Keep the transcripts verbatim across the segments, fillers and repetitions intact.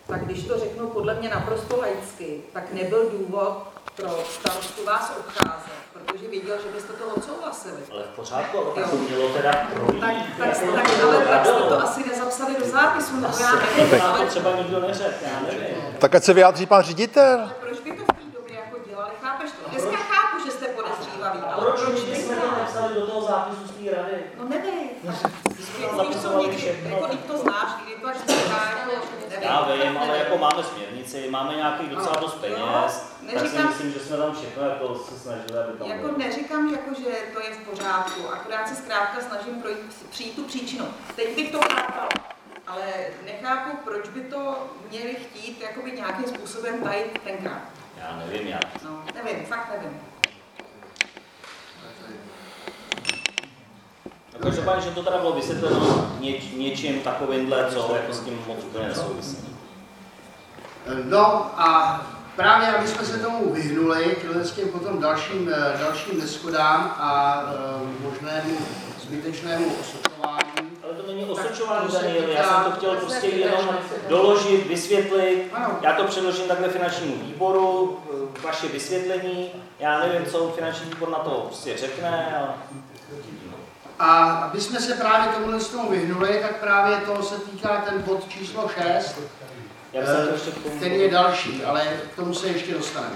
tak když to řeknu podle mě naprosto laicky, tak nebyl důvod pro starostu vás obcházet, protože věděl, že byste to odsouhlasili. Ale v pořádku, ale to mělo teda projít. Tak, tak, tak, ale tak jste to asi nezapsali do zápisu, nebo já nevím. Ale to třeba nikdo neřekl, já nevím. Tak ať se vyjádří pan ředitel. Ale proč by to v té době jako dělali, chápeš to? Dneska chápu, že jste podezřívaví, ale Proč proč my jsme to dneska? nepsali do toho zápisu z té rady? No nevím. Zapisovali všechno. Jako když to znáš, když to až říká, jako nevím. Já vím, ale jako máme směrnici, máme nějaký docela dost peněz, tak si myslím, že jsme tam všechno jako se snažili, aby tam Jako bylo. neříkám, jako, že to je v pořádku, akorát se zkrátka snažím projít, přijít tu příčinu. Teď bych to chápala, ale nechápu, proč by to měli chtít jakoby nějakým způsobem tajit tenkrát. Já nevím jak. No, nevím, fakt nevím. Každopádně, že to teda bylo vysvětleno něč, něčím takovýmhle, co jako s tím moc úplně nesouvisí. No a právě, aby jsme se tomu vyhnuli, s tím potom dalším, dalším neschodám a e, možnému zbytečnému osočování. Ale to není osočování, Daniel, já jsem to chtěl prostě jenom doložit, vysvětlit. Já to předložím takhle finančnímu výboru, vaše vysvětlení, já nevím, co finanční výbor na to prostě řekne. Ale... A aby jsme se právě tomu s tomu vyhnuli, tak právě to se týká ten bod číslo šest, Já jsem to ještě k tomu... ten je další, ale k tomu se ještě dostaneme.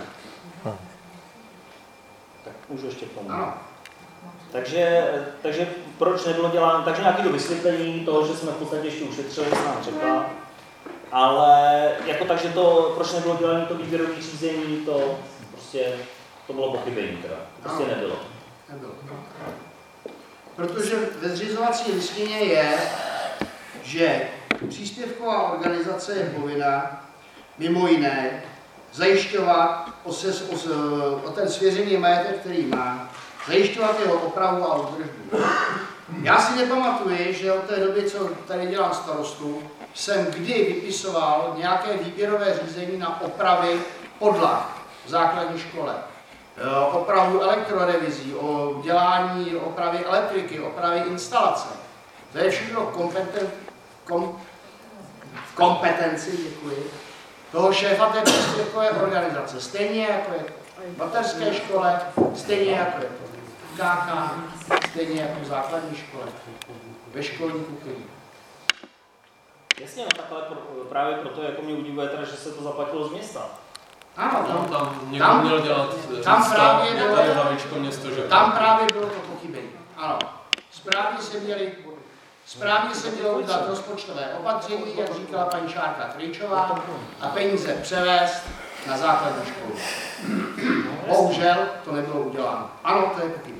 Tak můžu ještě k tomu. Ano. Takže, takže proč nebylo děláno, takže nějaké do vysvětlení toho, že jsme v podstatě ještě ušetřili, se nám řekla, ale jako takže to, proč nebylo dělané to výběrové řízení, to prostě, to bylo pochybení teda, to prostě nebylo. Nebylo. Protože ve zřizovací listině je, že příspěvková organizace je povinna mimo jiné zajišťovat o, se, o, o ten svěřený majetek, který má, zajišťovat jeho opravu a údržbu. Já si nepamatuji, že od té doby, co tady dělám starostu, jsem kdy vypisoval nějaké výběrové řízení na opravy podlah v základní škole. Opravu elektrorevizí, o dělání opravy elektriky, opravy instalace. To je všechno kompeten, kom, kompetenci, děkuji, toho šéfa té příspěvkové organizace. Stejně jako je to v mateřské škole, stejně jako je to v K K, stejně jako v základní škole, ve školní kuchyni. Jasně, no tak ale právě proto jako mě udivuje teda, že se to zaplatilo z města. Ano, tam, tam někdo tam, měl dělat tam právě bylo, tady hlavičko město, že tam právě bylo to pochybení. Ano, správně se měli, správně se mělo udělat rozpočtové opatření, jak říkala paní Šárka Krejčová, a peníze převést na základní školu. Bohužel to nebylo uděláno. Ano, to je pochybení.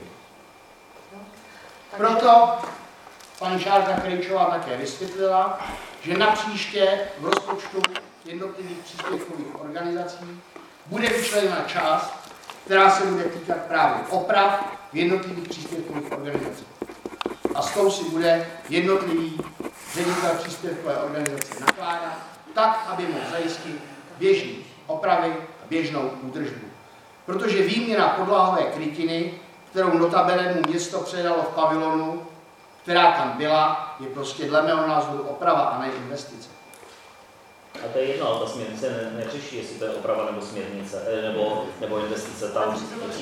Proto paní Šárka Krejčová také vysvětlila, že napříště v rozpočtu jednotlivých příspěvkových organizací bude vyčleněna část, která se bude týkat právě oprav v jednotlivých příspěvkových organizacích. A s tou si bude jednotlivý ředitel příspěvkové organizace nakládat tak, aby mohl zajistit běžný opravy a běžnou údržbu. Protože výměna podlahové krytiny, kterou notabene mu město předalo v pavilonu, která tam byla, je prostě dle mého názoru oprava a ne investice. A to je jedno, ale ta směrnice ne, neřeší, jestli to je oprava nebo směrnice, nebo, nebo investice. Tam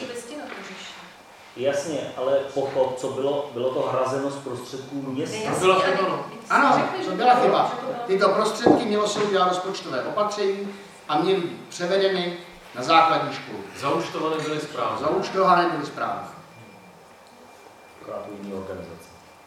jasně, ale pochop, co bylo, bylo to hrazeno z prostředků města. To byla chyba. Ano, to byla chyba. Tyto prostředky mělo se udělat rozpočtové opatření a měly být převedeny na základní školu. Zaúčtované byly správně. Zaúčtované byly správně. Akorát u jiné organizace.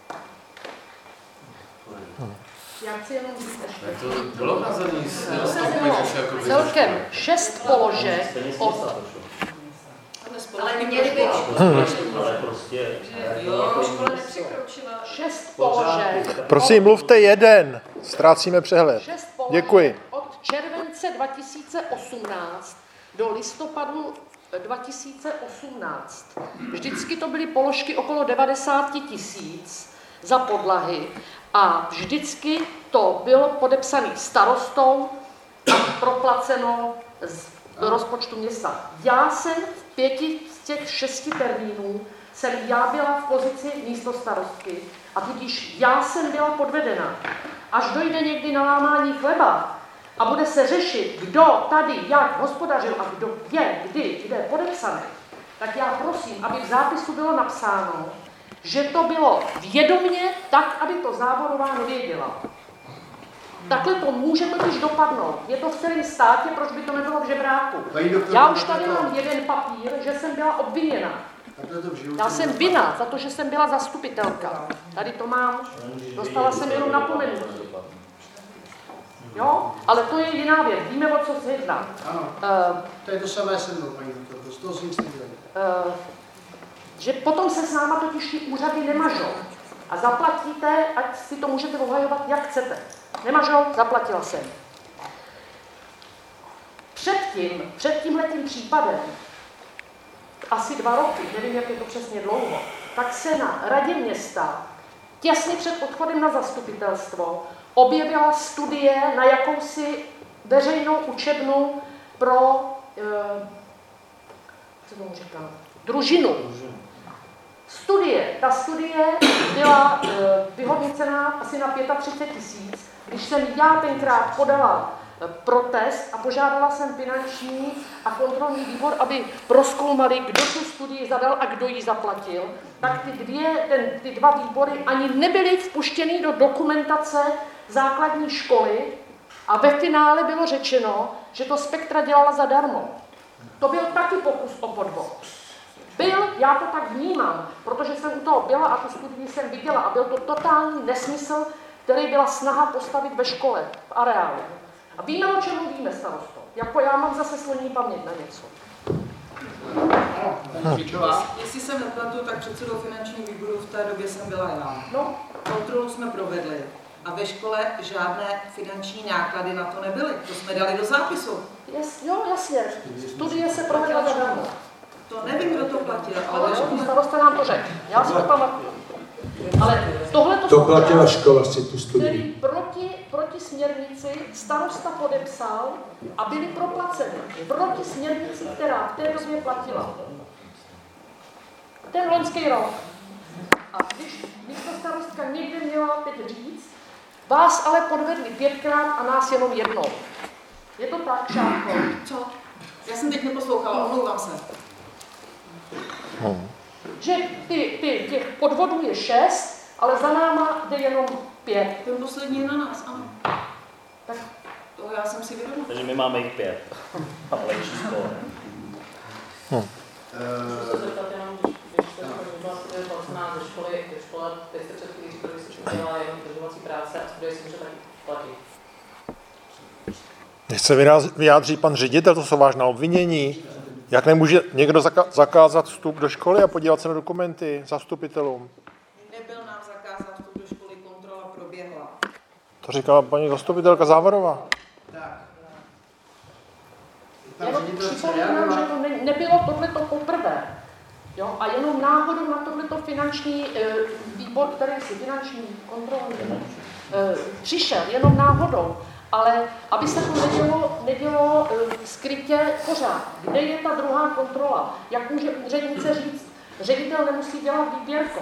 Já chci jenom říct to bylo hrazený z jako celkem šest položek od... Ale měli by... Ale prostě... Jo, škola nepřekročila. Šest položek. Prosím, mluvte jeden. Ztrácíme přehled. Šest položek Děkuji. od července dva tisíce osmnáct do listopadu dva tisíce osmnáct. Vždycky to byly položky okolo devadesát tisíc za podlahy a vždycky to bylo podepsané starostou a proplaceno z rozpočtu města. Já jsem v pěti z těch šesti termínů jsem já byla v pozici místostarostky a tudíž já jsem byla podvedena. Až dojde někdy na lámání chleba a bude se řešit, kdo tady jak hospodařil a kdo je, kdy, kde je podepsaný, tak já prosím, aby v zápisu bylo napsáno, že to bylo vědomě tak, aby to Záborová nevěděla. Takhle to může totiž dopadnout. Je to v celém státě, proč by to nebylo v žebráku. Já už tady mám jeden papír, že jsem byla obviněna. Já jsem vinna za to, že jsem byla zastupitelka. Tady to mám, dostala jsem jenom napomenutí. Jo? Ale to je jiná věc. Víme, o co se jedná. Ano, uh, to je to samé se mnou, paní doktorko, z toho si nic nedělali. Uh, že potom se s náma totiž ty úřady nemažou. A zaplatíte, ať si to můžete obhajovat, jak chcete. Nemažou, zaplatila jsem. Předtím, před tímhletím případem, asi dva roky, nevím, jak je to přesně dlouho, tak se na radě města, těsně před odchodem na zastupitelstvo, objevila studie na jakousi veřejnou učebnu pro, eh, co tomu říkám, družinu. Studie, ta studie byla e, vyhodnocená asi na třicet pět tisíc. Když jsem já tenkrát podala e, protest a požádala jsem finanční a kontrolní výbor, aby prozkoumali, kdo tu studii zadal a kdo ji zaplatil, tak ty, dvě, ten, ty dva výbory ani nebyly vpuštěny do dokumentace základní školy a ve finále bylo řečeno, že to Spektra dělala zadarmo. To byl taky pokus o podvod. Byl, já to tak vnímám, protože jsem u toho byla a tu studii jsem viděla a byl to totální nesmysl, který byla snaha postavit ve škole, v areálu. A víme, o čem mluvíme, starosto. Jako já mám zase sloní paměť na něco. Jestli jsem nepletu, tak předsedou finančního výboru v té době jsem byla já. No. Kontrolu jsme provedli a ve škole žádné finanční náklady na to nebyly. To jsme dali do zápisu. Yes, jo, jasně. Studie se provedla zadarmo. To nevím, kdo to platil, ale Ale škole... starosta nám to řekl. Já si to pamatuju. Ale tohle to To platila škola si tu studii. který proti, proti směrnici starosta podepsal a byli proplaceni. Proti směrnici, která v té době platila. Ten loňský rok. A když místo starostka někde měla teď říct, vás ale podvedli pětkrát a nás jenom jednou. Je to tak, Šárko? Co? Já jsem teď neposlouchala, omlouvám se. Hmm. Že ty, ty, těch podvodů je šest, ale za náma jde jenom pět. Ten poslední je na nás, ano. Tak toho já jsem si vědomá. Takže my máme jich pět. A lepší skóre. Hmm. Můžu se zeptat jenom, když jste byla studie placená ze školy, ze školy, teď jste před chvílí říkali, že se dělá jenom držovací práce a studie si může taky platit. Nechce vyjádří pan ředitel, to jsou vážná obvinění. Jak nemůže někdo zakázat vstup do školy a podívat se na dokumenty zastupitelům? Nebyl nám zakázat vstup do školy, kontrola proběhla. To říkala paní zastupitelka Závorová. Tak. jenom připomínám, že to ne, nebylo tohleto poprvé. Jo? A jenom náhodou na tohleto finanční e, výbor, který si finanční kontrolní e, přišel, jenom náhodou. Ale aby se to nedělo, nedělo e, skrytě pořád. Kde je ta druhá kontrola? Jak může úřednice říct, ředitel nemusí dělat výběrko?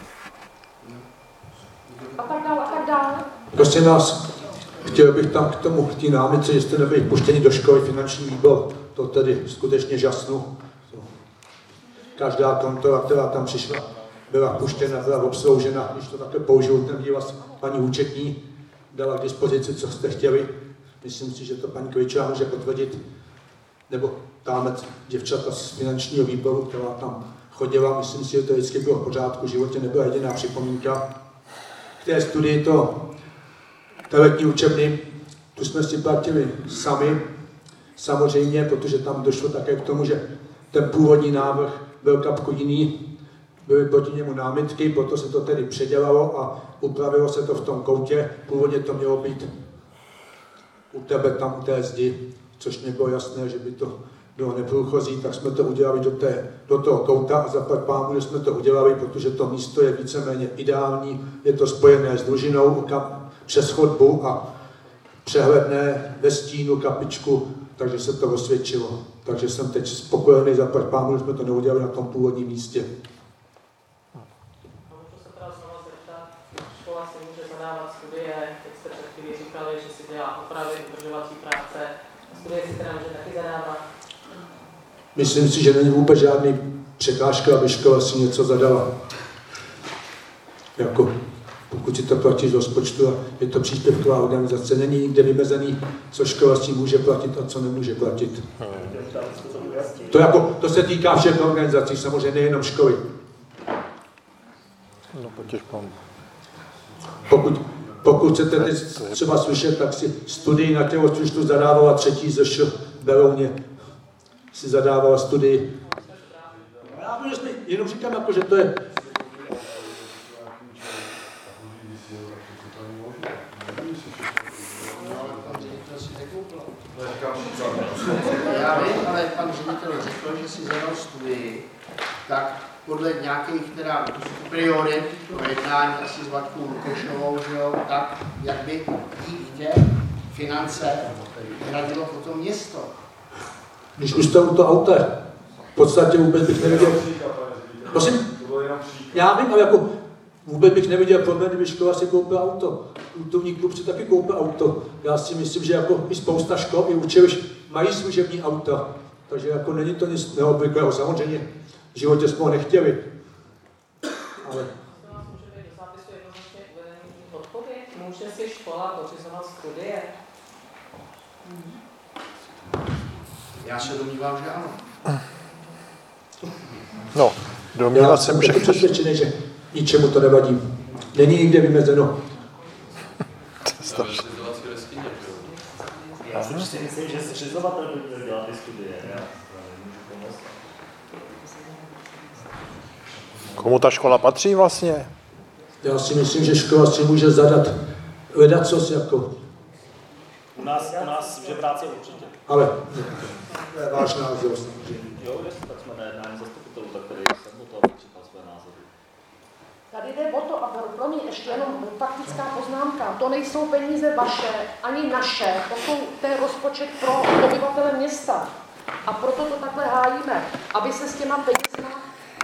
A tak dále, a tak dále. Prosím vás, chtěl bych tam k tomu, k té námitce, že jste nebyli puštěni do školy, finanční výbor, to tedy skutečně žasnu. Každá kontrola, která tam přišla, byla puštěna, byla obsloužena, když to takhle použiju, ten výraz paní účetní dala k dispozici, co jste chtěli. Myslím si, že to paní Kvičová může potvrdit, nebo tamhle děvčata z finančního výboru, která tam chodila, myslím si, že to vždycky bylo v pořádku, v životě nebyla jediná připomínka. K té studii to teletní učebny, tu jsme si platili sami, samozřejmě, protože tam došlo také k tomu, že ten původní návrh byl kapku jiný, byly proti němu námitky, proto se to tedy předělalo a upravilo se to v tom koutě. Původně to mělo být u tebe tam u té zdi, což mě bylo jasné, že by to bylo neprůchozí, tak jsme to udělali do, té, do toho kouta a zaplať pámu, že jsme to udělali, protože to místo je víceméně ideální, je to spojené s družinou kam, přes chodbu a přehledné ve stínu kapičku, takže se to osvědčilo. Takže jsem teď spokojený, zaplať pámu, že jsme to neudělali na tom původním místě. Škola si může zadávat studie, jak jste před chvílí říkali, že si dělá dělá opravy, udržovací práce, studie si teda může taky zadávat. Myslím si, že není vůbec žádný překážka, aby škola si něco zadala. Jako, pokud si to platí z rozpočtu a je to příspěvková organizace, není nikde vymezený, co škola si může platit a co nemůže platit. To, jako, to se týká všech organizací, samozřejmě nejenom školy. No, potěž pan. Pokud, pokud chcete třeba slyšet, tak si studii na tělocvičnu zadávala třetí ze š Berouně. Si zadávala studii. Já vím, že jsme, jenom říkám, jako, že to je... Já vím, ale pan ředitel řekl, že si zadal studii, tak podle nějakých teda priorit pro jednání asi s Vaťkou Lukešovou, že jo, tak jak by dítě finance hradilo potom město. Když už to auto auta, v podstatě vůbec bych neviděl. Prosím? Já vím, ale jako vůbec bych neviděl problém, kdyby škola si koupila auto. Kulturní klub si taky koupil auto. Já si myslím, že jako i spousta škol i učilišť mají služební auta. Takže jako není to nic neobvyklého. Samozřejmě v životě jsme ho nechtěli. Ale... Může si škola pořizovat studie? Já se domnívám, že ano. No, domnívat se může. Já jsem přesvědčený, že ničemu to nevadí. Není nikde vymezeno. Já si prostě myslím, že zřizovatel by měl dělat ty studie. Já nemůžu pomoct. Komu ta škola patří vlastně? Já si myslím, že škola si může zadat ledacos jako. U nás, u nás v Žebráci určitě. Ale to je váš názor samozřejmě. Jo, jestli tak jsme na jednání zastupitelů, tak tady jsem o to, abych říkal své názory. Tady jde o to, a pro mě ještě jenom faktická poznámka, to nejsou peníze vaše, ani naše, to jsou ten rozpočet pro obyvatele města. A proto to takhle hájíme, aby se s těma penězma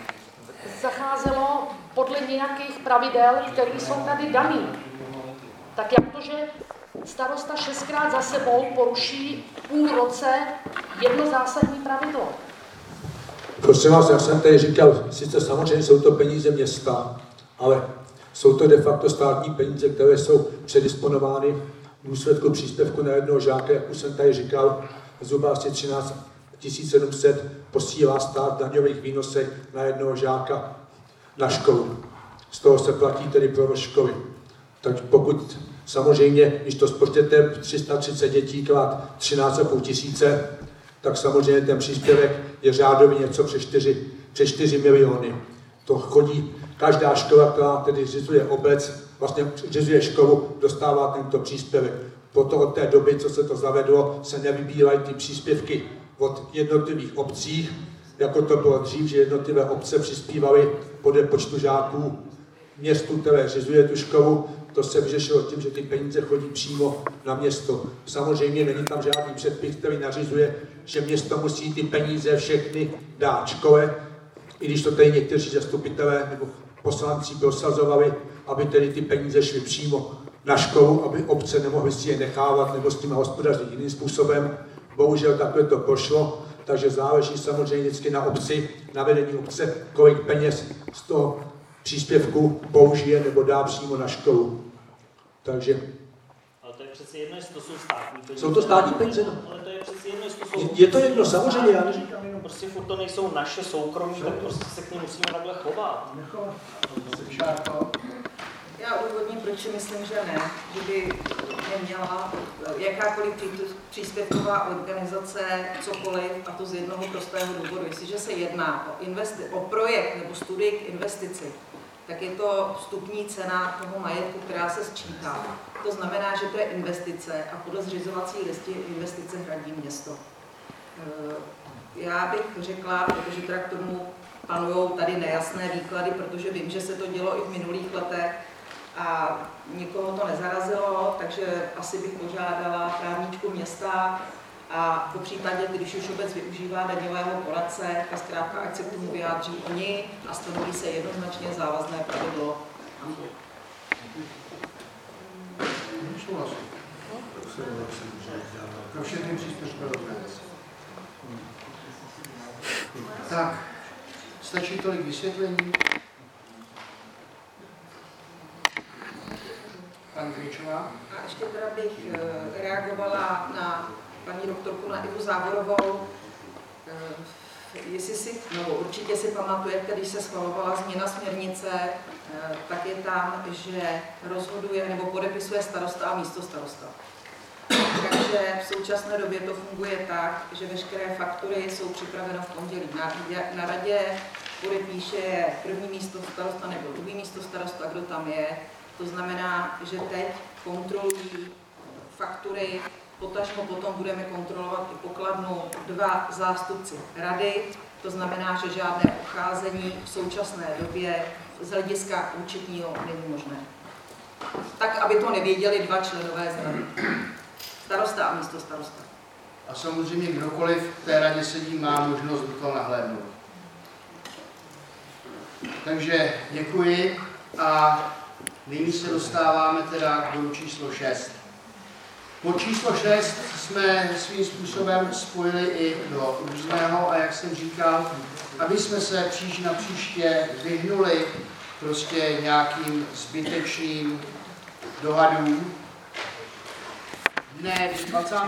zacházelo podle nějakých pravidel, které jsou tady daný. Tak jak to, že starosta šestkrát za sebou poruší půl roce jedno zásadní pravidlo? Prosím vás, já jsem tady říkal, sice samozřejmě jsou to peníze města, ale jsou to de facto státní peníze, které jsou předisponovány v důsledku příspěvku na jednoho žáka, jak už jsem tady říkal, zhruba asi třináct tisíc sedm set posílá stát daňových výnosech na jednoho žáka na školu. Z toho se platí tedy provoz školy. Tak pokud samozřejmě, když to spočtete tři sta třicet dětí krát třináct a půl tisíce, tak samozřejmě ten příspěvek je řádově něco přes čtyři miliony. To chodí, každá škola, která tedy zřizuje obec, vlastně zřizuje školu, dostává tento příspěvek. Proto od té doby, co se to zavedlo, se nevybírají ty příspěvky od jednotlivých obcích, jako to bylo dřív, že jednotlivé obce přispívaly podle počtu žáků městu, které zřizuje tu školu. To se vyřešilo tím, že ty peníze chodí přímo na město. Samozřejmě není tam žádný předpis, který nařizuje, že město musí ty peníze všechny dát škole, i když to tady někteří zastupitelé nebo poslanci prosazovali, aby tedy ty peníze šly přímo na školu, aby obce nemohly si je nechávat nebo s tím hospodařit jiným způsobem. Bohužel takhle to prošlo, takže záleží samozřejmě vždycky na obci, na vedení obce, kolik peněz z toho příspěvku použije nebo dá přímo na školu. Takže... Ale to je přeci jedno, jestli to jsou státní peníze. Jsou to státní peníze? Ale to je přeci jedno, jestli to jsou... Je to jedno, samozřejmě, já neříkám jenom. Prostě furt to nejsou naše soukromí, tak prostě se k nim musíme takhle chovat. Já odůvodním, proč si myslím, že ne, že by neměla jakákoliv příspěvková organizace cokoliv, a to z jednoho prostého důvodu. Jestliže se jedná o, investi- o projekt nebo studii k investici, tak je to vstupní cena toho majetku, která se sčítá. To znamená, že to je investice a podle zřizovací listy investice hradí město. Já bych řekla, protože teda k tomu panují tady nejasné výklady, protože vím, že se to dělo i v minulých letech a nikoho to nezarazilo, takže asi bych požádala právničku města a po případě, když už obec využívá daňového poradce, tak zkrátka ať se k tomu vyjádří oni a stanoví se jednoznačně závazné pravidlo. Pro všechny příspěvkové organizace. Tak, stačí tolik vysvětlení. Pan Kričová. A ještě teda bych eh, reagovala na paní doktorku, na Ivu Záborovou. Eh, jestli si, no určitě si pamatujete, když se schvalovala změna směrnice, eh, tak je tam, že rozhoduje nebo podepisuje starosta a místo starosta. Takže v současné době to funguje tak, že veškeré faktury jsou připraveny v pondělí na, na radě, podepíše první místo starosta nebo druhý místo starosta, kdo tam je. To znamená, že teď kontrolují faktury, potažmo potom budeme kontrolovat i pokladnu dva zástupci rady. To znamená, že žádné obcházení v současné době z hlediska účetního není možné. Tak, aby to nevěděli dva členové z rady. Starosta a místo starosta. A samozřejmě kdokoliv v té radě sedí, má možnost do toho nahlédnout. Takže děkuji a nyní se dostáváme teda k bodu číslo šest. Pod číslo šest jsme svým způsobem spojili i do různého a jak jsem říkal, aby jsme se příš na příště vyhnuli prostě nějakým zbytečným dohadům. Dne dvacátého